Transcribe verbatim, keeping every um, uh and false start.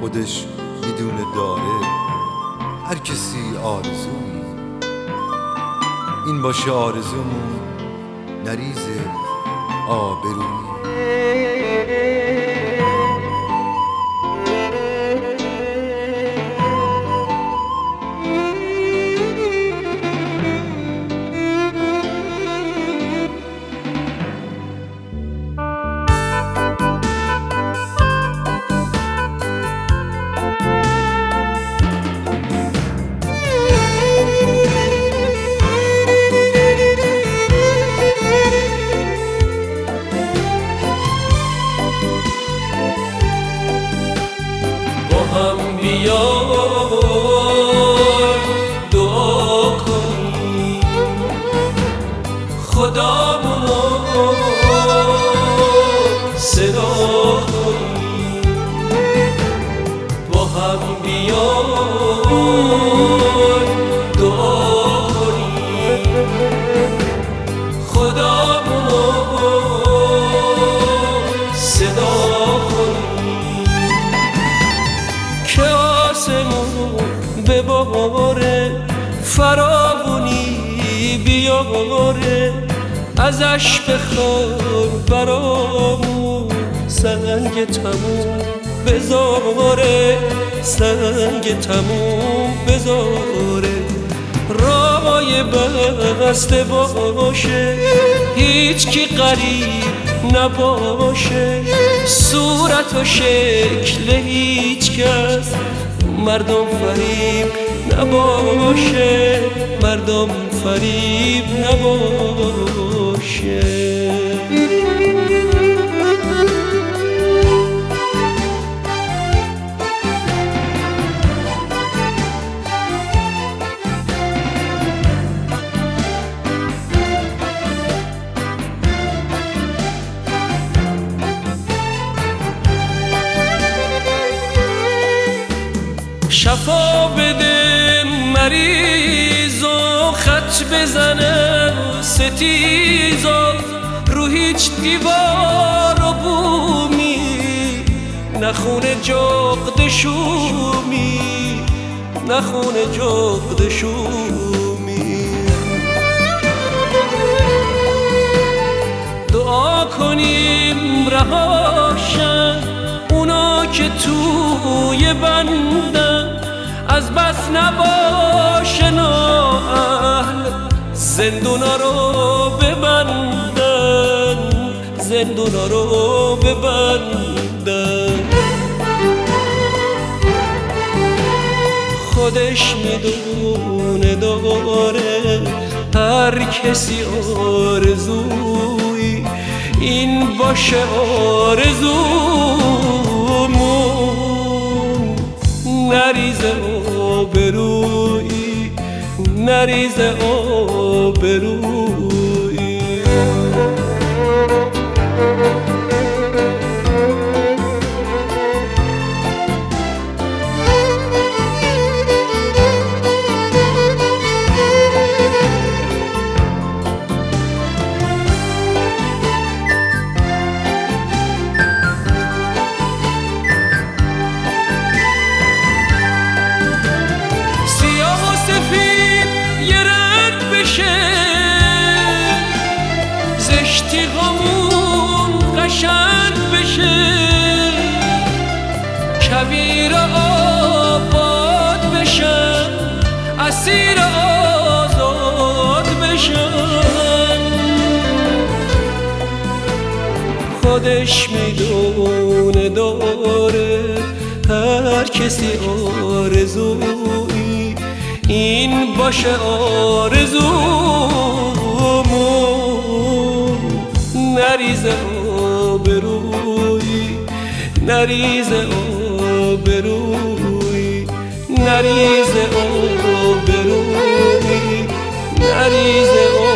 خودش میدونه داره. هر کسی آرزویی، این باشه آرزومون، نریز آبرویی. هم بیای دعا کنی خدامونو صدا کنی، با هم بیای دعا کنی خدامونو صدا کنی که آسمون بباره فراغونی بیاره، ازش بخوار برامون سنگ تموم بذاره، سنگ تموم بذاره. رای بسته باشه هیچ کی غریب نباشه، صورت و شکل هیچ کس مردم فریب نباشه، مردم فریب نباشه. شفا بده مریض و خط بزنه ستیزا، رو هیچ دیوار و بومی نخونه جغد شومی، نخونه جغد شومی. دعا کنیم رهاشن اونا که توی بندن، از بس نباشه نااهل زندونا رو ببندن، زندونا رو ببندن. خودش میدونه داره هر کسی آرزویی، این باشه آرزومون، نریزه آبرویی، نریزه آبرویی. زشتی غمون قشنگ بشه، کویر آباد بشن، اسیر آزاد بشن. خودش میدونه داره هر کسی آرزویی، این باشه آرزومون، نریزه آبرویی، نریزه آبرویی، نریزه آبرویی، نریزه آبرویی.